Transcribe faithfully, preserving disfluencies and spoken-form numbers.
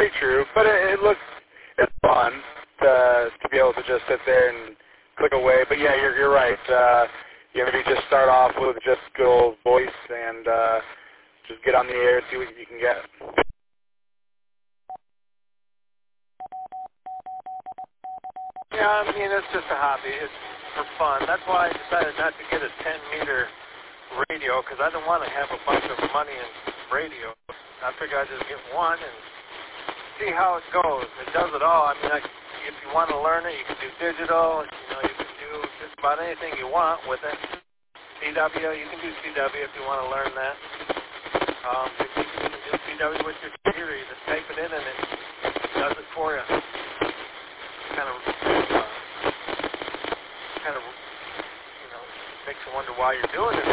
very true. But it, it looks it's fun to to be able to just sit there and click away. But yeah, you're you're right. Uh, you maybe just start off with just good old voice and uh, just get on the air and see what you can get. Yeah, I mean, it's just a hobby. It's for fun. That's why I decided not to get a ten meter radio, because I don't want to have a bunch of money in radio. I figured I'd just get one and see how it goes. It does it all. I mean, I, if you want to learn it, you can do digital. You know, you can do just about anything you want with it. C W, you can do C W if you want to learn that. Um, you can do C W with your computer. You just type it in and it does it for you. Kind of, uh, kind of, you know, makes you wonder why you're doing it.